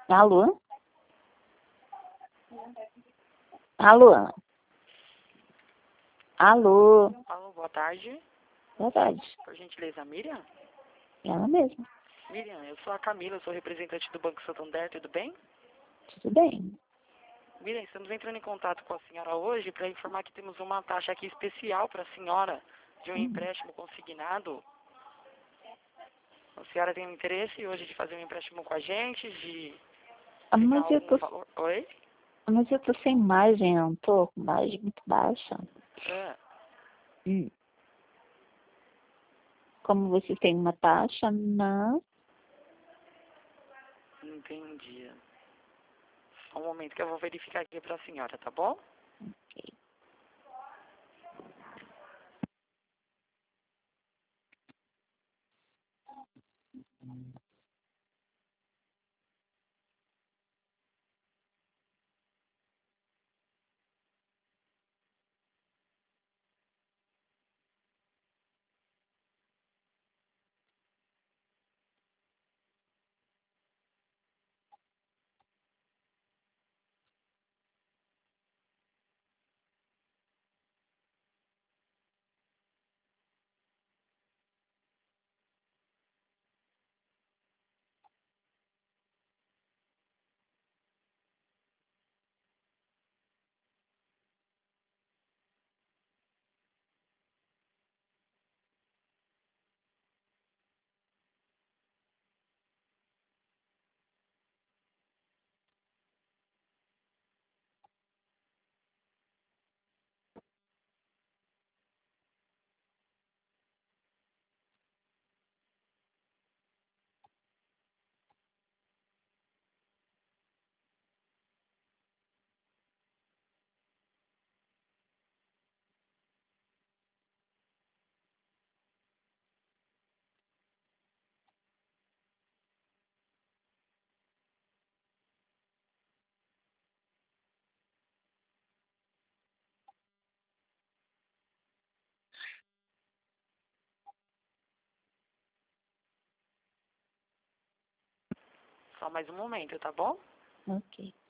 Alô? Alô? Alô? Alô, boa tarde. Boa tarde. Por gentileza, Miriam? Ela mesma. Miriam, eu sou a Camila, eu sou representante do Banco Santander, tudo bem? Tudo bem. Miriam, estamos entrando em contato com a senhora hoje para informar que temos uma taxa aqui especial para a senhora de um empréstimo consignado. A senhora tem um interesse hoje de fazer um empréstimo com a gente, de pegar Mas eu algum tô, valor? Oi? mas eu tô sem margem, não tô com margem muito baixa. Ah, Como você tem uma taxa, não. entendi. Só um momento que eu vou verificar aqui para a senhora, tá bom? Só mais um momento, tá bom? Ok.